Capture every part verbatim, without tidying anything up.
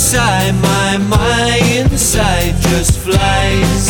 sigh, my, my inside just flies.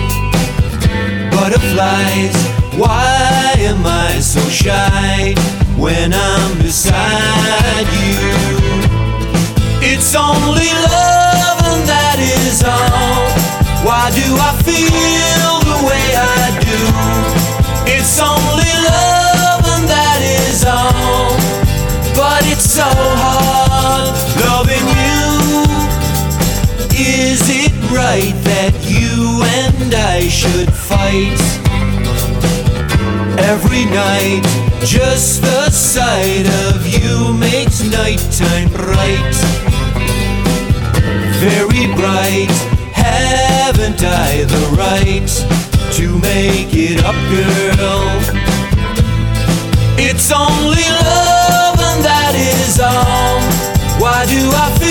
Butterflies, why am I so shy when I'm beside you? It's only love and that is all. Why do I feel the way I do? It's only love and that is all. But it's so hard loving you. Is it right that you and I should fight every night? Just the sight of you makes nighttime bright, very bright. Haven't I the right to make it up, girl? It's only love and that is all. Why do I feel